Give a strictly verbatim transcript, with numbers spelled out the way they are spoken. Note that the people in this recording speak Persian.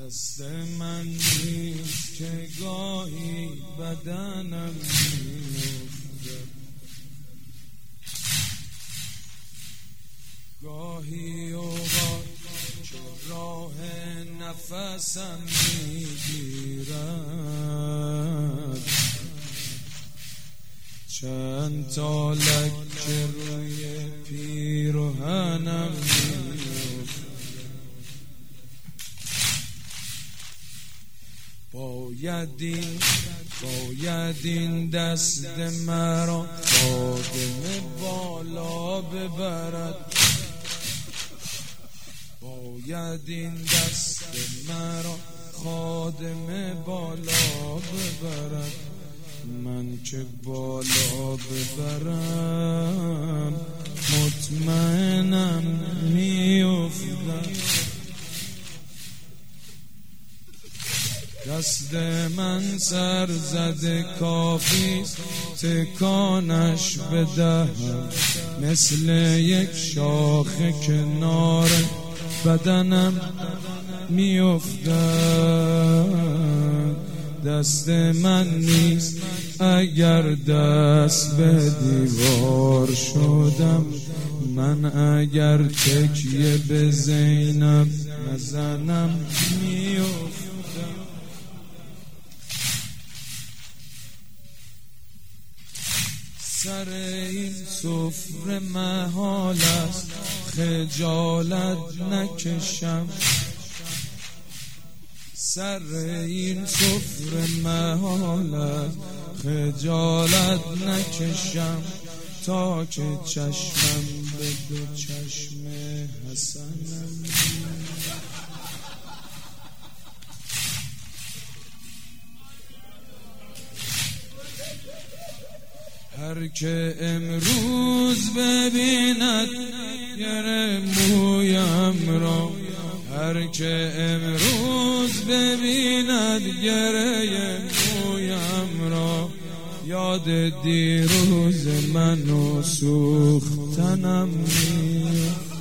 دست من نیست که گاهی بدنم می‌افتد، گاهی اوقات که راه نفسم میگیرد، چند تا لکه روی پیرهنم می‌افتد. باید این باید این دست مرا خادم بالا ببرد، باید این دست مرا خادم بالا ببرد. من که بالا ببرم مطمئنم میافتم. دست من سر زده کافیست تکانش بدهم، مثل یک شاخه کنار بدنم میافتد. دست من نیست اگر دست به دیوار شدم، من اگر تکیه به زینب نزنم میافتم. سر این سفره محال است خجالت نکشم، سر این سفره محال است خجالت نکشم، تا که چشمم به دو چشم حسنم. هر که امروز ببیند گره مویم را، هر که امروز ببیند گره مویم را، یاد دیروز من و سوختنم میاد.